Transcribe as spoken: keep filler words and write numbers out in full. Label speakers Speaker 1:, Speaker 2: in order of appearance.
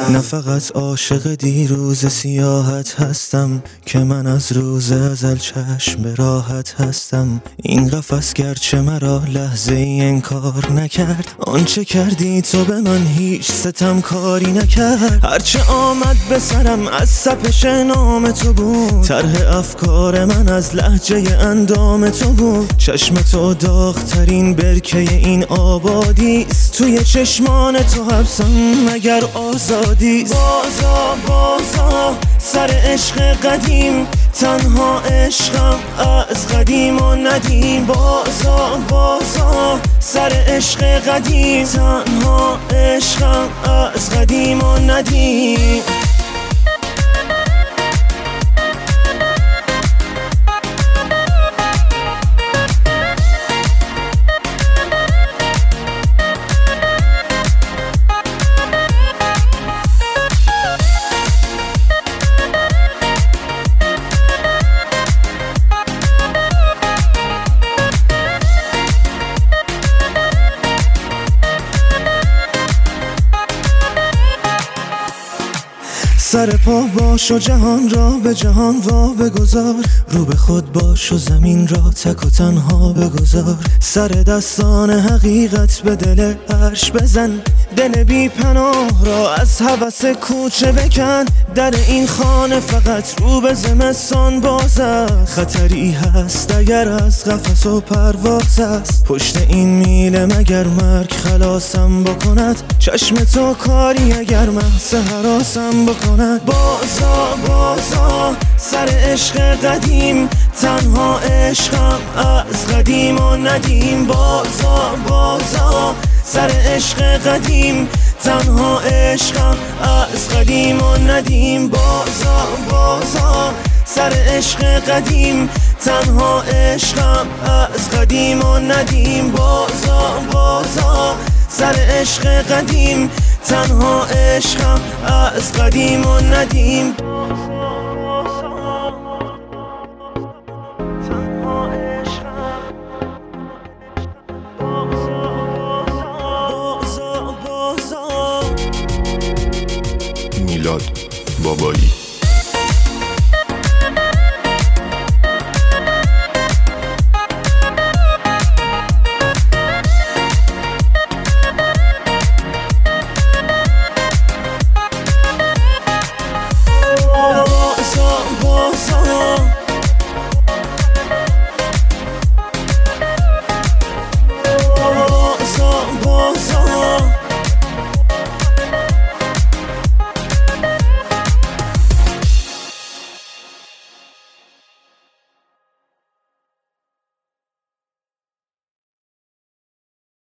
Speaker 1: نه فقط عاشق دیروز سیاحت هستم که من از روز ازل چشم به راحت هستم. این قفس گرچه مرا لحظه ای انکار نکرد، آنچه کردی تو به من هیچ ستم کاری نکرد. هرچه آمد به سرم از سپش نام تو بود، طرح افکار من از لهجه اندام تو بود. چشم تو داغ‌ترین برکه این آبادیست، توی چشمان تو حبسم مگر آزادیست. بازا بازا سر عشق قدیم، تنها عشقم از قدیم و ندیم. بازا بازا سر عشق قدیم، تنها عشقم از قدیم و ندیم. سر پا باش و جهان را به جهان وا بگذار، رو به خود باش و زمین را تک و تنها بگذار. سر دستان حقیقت به دل عرش بزن، دل بی پناه را از هوس کوچه بکن. در این خانه فقط رو به زمستان باز است، خطری هست اگر از قفس و پرواز است. پشت این میله مگر مرگ خلاصم بکند، چشم تو کاری اگر محض هراسم بکند. بازا بازا سر عشق قدیم، تنها عشقم از قدیم و ندیم. بازا بازا سر عشق قدیم، تنها عشقم از قدیم و ندیم. بازا بازا سر عشق قدیم، تنها عشقم از قدیم و ندیم. بازا بازا سر عشق قدیم، تنها عشقم از قدیم و ندیم.
Speaker 2: میلاد بابایی.